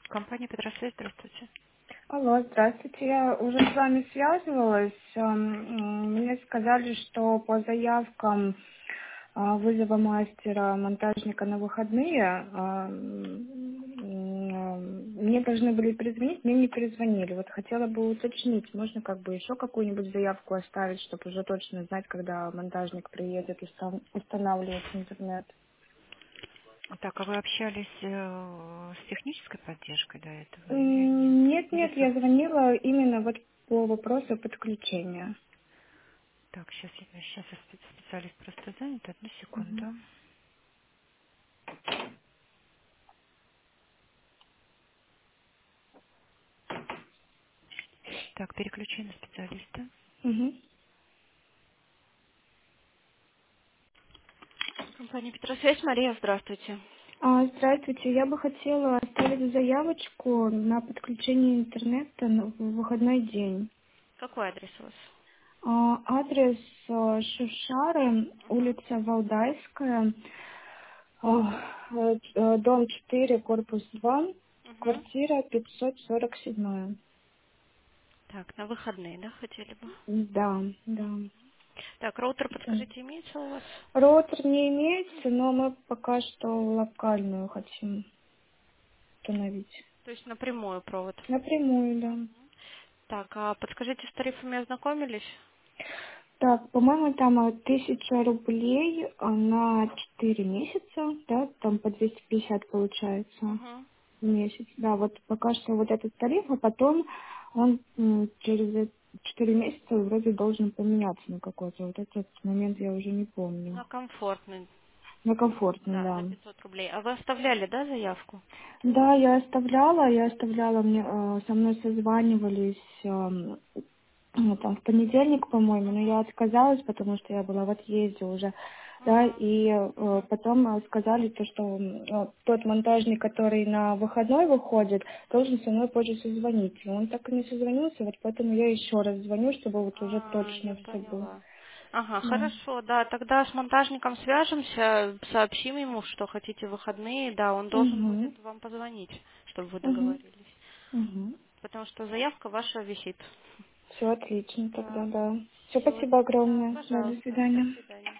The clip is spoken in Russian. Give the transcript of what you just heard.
Компания «Петросвет», здравствуйте. Алло, здравствуйте. Я уже с вами связывалась. Мне сказали, что по заявкам вызова мастера монтажника на выходные мне должны были перезвонить, мне не перезвонили. Вот хотела бы уточнить, можно как бы еще какую-нибудь заявку оставить, чтобы уже точно знать, когда монтажник приедет устанавливать интернет. Так, а вы общались с технической поддержкой до этого или нет? Нет, Или нет, я звонила именно вот по вопросу подключения. Так, сейчас специалист просто занят, одну Мгм. секунду. Так, переключи на специалиста. Мгм. Компания «Петросвязь», Мария, здравствуйте. Здравствуйте, я бы хотела оставить заявочку на подключение интернета в выходной день. Какой адрес у вас? Адрес Шушары, улица Валдайская, дом 4, корпус 2, Угу. квартира 547. Так, на выходные, да, хотели бы? Да, да. Так, роутер, подскажите, имеется у вас? Роутер не имеется, но мы пока что локальную хотим установить. То есть напрямую провод. Напрямую, да. Так, а подскажите, с тарифами ознакомились? Так, по-моему, там 1000 рублей на 4 месяца, да, там по 250 получается Угу. в месяц. Да, вот пока что вот этот тариф, а потом он через 4 месяца вроде должен поменяться на какой-то. Вот этот момент я уже не помню. На комфортный. На комфортный, Да, да. за 500 рублей. А вы оставляли, да, заявку? Да, я оставляла, мне со мной созванивались там в понедельник, по-моему, но я отказалась, потому что я была в отъезде уже, да, Угу. и потом сказали то, что тот монтажник, который на выходной выходит, должен со мной позже созвониться. Он так и не созвонился, вот поэтому я еще раз звоню, чтобы вот уже Я точно все было. поняла. Ага, Да. хорошо, да, тогда с монтажником свяжемся, сообщим ему, что хотите выходные, да, он должен Угу. будет вам позвонить, чтобы вы Угу. договорились. Угу. Потому что заявка ваша висит. Все отлично тогда, Да, да. Все, все. спасибо Да, огромное. Да, до пожалуйста. До свидания. свидания.